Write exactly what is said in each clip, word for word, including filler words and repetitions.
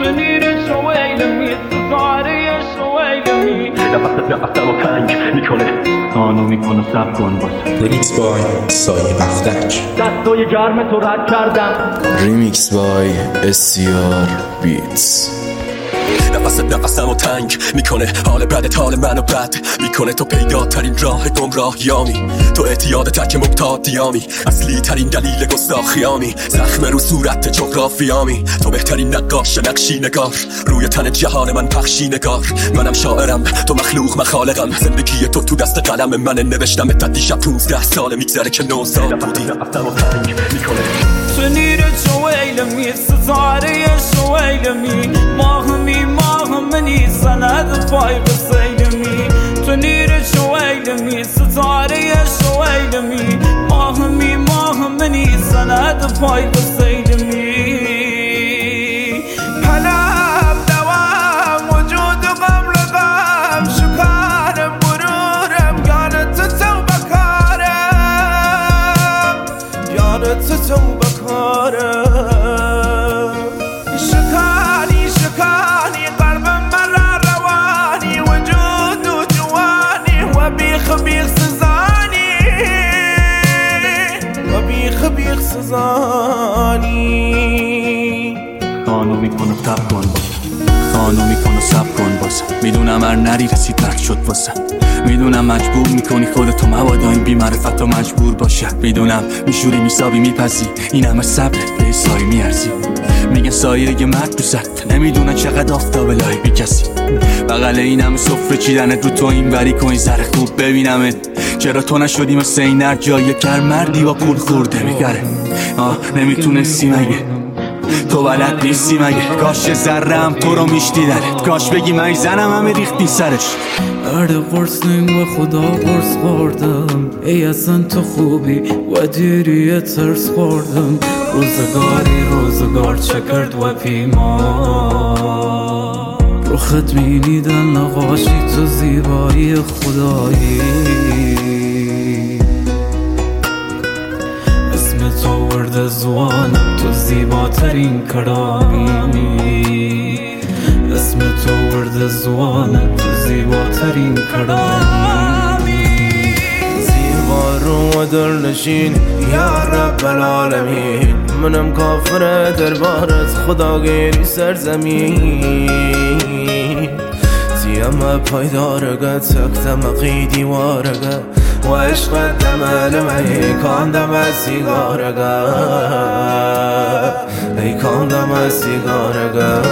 شنیر شویلمی ستاره شویلمی نفست نفستم و تنگ میکنه آنو میکنه سب کن باز. ریمیکس بای سایه بختک. دستای گرم تو رد کردم. ریمیکس بای اسیار بیتس. نفست نفسمو تنگ میکنه حال بدت حال منو بد میکنه تو پیداترین راه گمراهیامی تو اعتیاد تک مبتادیامی اصلی ترین دلیل گستاخیامی زخم رو صورت جغرافیامی تو بهترین نقاش نقشی نگار روی تن جهان من پخشی نگار منم شاعرم تو مخلوق مخالقم زندگی تو تو دست قلم من نوشتم تا دیشب پونزده سال میگذره که نو سال بودی نفسمو تنگ میکنه شنیر شویلمی ستاره شویلمی ماهمی ماهمنی سند پای بسیلمی شنیر شویلمی ستاره شویلمی ماهمی ماهمنی سند پای بسیلمی پلم دوام وجود قبل غم شکارم برورم یارت تو بکارم یارت تو شکانی شکانی قلب مرا روانی وجود و جوانی و بیخ بیخ سزانی و بیخ بیخ سزانی خانو میکنه سب کن خانو میکنه سب کن باسه میدونم هر نری رسید مرگ شد واسه میدونم مجبور میکنی خودتو مبادا این بی‌معرفت مجبور باشه میدونم میشوری میسابی میپسی این همه صبرت به سایه میارزی میگن سایه یه مرد دوست نمیدونن چقدر آفتاب لای بی کسی بغل این همه صفره چیدنت رو تو این وری کن زره خوب ببینمت چرا تو نشدی مثل این هر جایی کر مردی با پول خورده میگره آه نمیتونستی مگه تو بلد نیستی مگه کاش ذرم تو رو میشتیدنت کاش بگی من زنم همه ریختی سرش درد قرص نیم و خدا قرص خوردم ای اصلا تو خوبی و دیری ترس خوردم روزگاری روزگار چه کرد و پیما رخت میدیدن نقاشی تو زیبایی خدایی اسم تو ورد زوانم تو زیباترین کرامی اسم تو ورد زوانم تو زیباترین کرامی زیبا رو و دلنشین یا رب العالمین منم کافر دربارت خداگیری سرزمین زیم پایدارگه تکتم قیدیوارگه و عشق دمال ای کاندم از سیگارگه ای کاندم از سیگارگه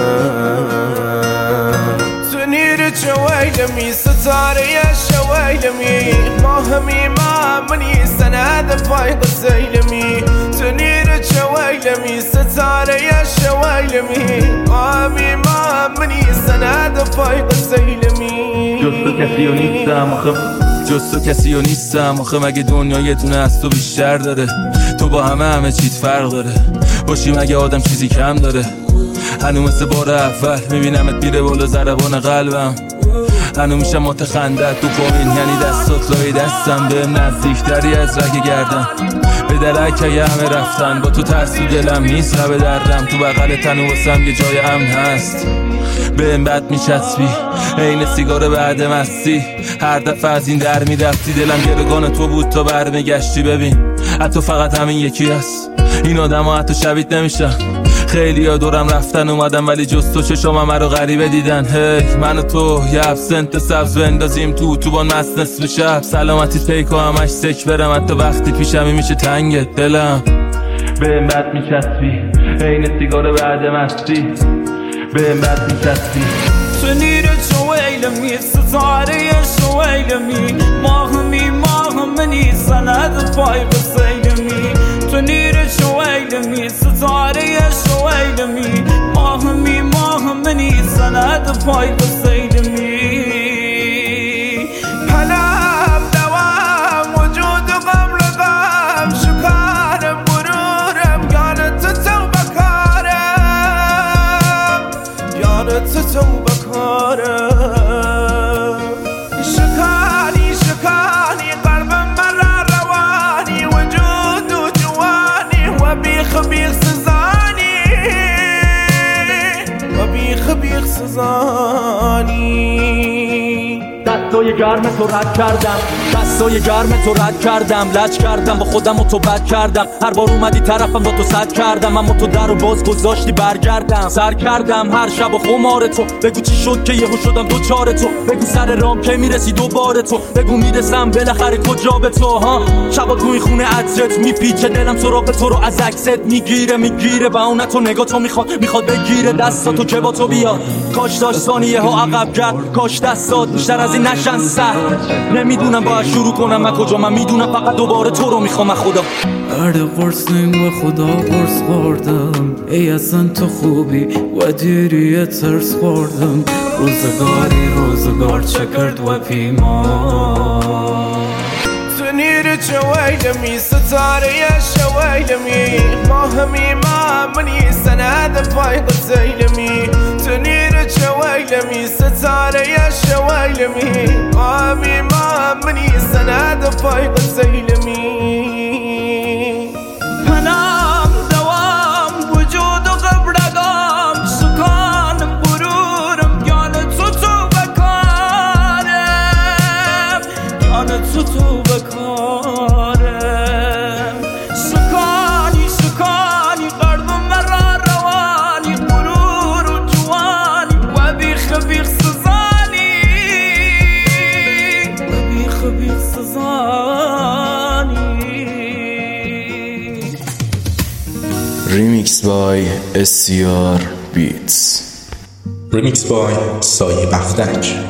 تنیر شویلمی ستاره شویلمی ماهمی ما منی سند پای قسیلمی تنیر شویلمی ستاره شویلمی ماهمی ما منی سند پای قسیلمی جز تو کسی و نیستم آخه جز تو کسی و نیستم آخه مگه دنیا یه دونه از تو بیشتر داره تو با همه همه چیت فرق داره باشی مگه آدم چیزی کم داره هنو مثل بار اول میبینمت میره بالا ضربان قلبم هنو میشم متخندت تو پایین یعنی دستات لای دستم به نزدیکتری از رگ گردم به درک یه همه رفتن با تو ترس تو دلم نیست رب دردم تو بغل تن و واسم یه جای امن هست به این بد میچسبی عین سیگار بعد مستی هر دفعه از این در میرفتی دلم گرگان تو بود تا برمیگشتی ببین حتی فقط همین یکی هست این آدم ها حتی شبیت نمیشن خیلی ها دورم رفتن اومدم ولی جز تو چشم همه رو غریبه دیدن هی من و تو یه ابسنت سبز بندازیم تو تو بان مست نصف شب سلامتی تیک و همش سک برم حتی وقتی پیشمی میشه تنگت دلم به این بد میچسبی عین سیگار بعد مستی به این بد میچسبی شنیر شویلمی ستاره شویلمی ماهمی ماهمنی سند پای بسیلمی شنیر شویلمی ستاره شویلمی ماهمی ماهمنی سند پای بسیلمی پلم دوام وجود قبل غم شکارم برورم یارت تو بکارم یارت تو بکارم شکانی شکانی قلب مرا روانی وجود و جوانی و بیخ بیخ سزانی و بیخ سزانی دستای گرم تو رد کردم، دستای گرم تو رد کردم، لج کردم با خودم و تو بد کردم. هر بار اومدی طرفم با تو صد کردم، اما تو در و باز گذاشتی برگردم. سر کردم هر شب و خمار تو، بگو چی شد که یهو شدم دوچار تو. بگو سر رام که میرسی دوباره تو، بگو میرسم بالاخره کجا به تو. ها شبا توی خونه عطرت میپیچه دلم، سراغ تو رو از عکست میگیره میگیره. با اون تو نگاه تو میخواد میخواد بگیره دستاتو که با تو بیاد. کاش داشت ثانیه ها عقب کرد، کاش دستات بیشتر از این نشن سر. نمیدونم باید شروع کنم و کجا، من میدونم فقط دوباره تو رو میخوام خدا. برد قرصیم و خدا قرص خوردم، ای اصلا تو خوبی و دیری ترس خوردم. روزگاری روزگار چه کرد و پیمان تنير جويلمي ستاري يا شويلمي ما همي ما مني سناد فايق سيلمي تنير جويلمي ستاري يا شويلمي ما همي ما مني سناد فايق سيلمي منام دوام وجود و قبرگام سکانم برورم یان تو تو بکارم یان تو تو بکارم سکانی سکانی قلب مرا روانی غرور و جوانی و بیخ بیخ سزانی و بیخ بیخ سزانی. Remix by S C R Beats. Remix by سایه بختک.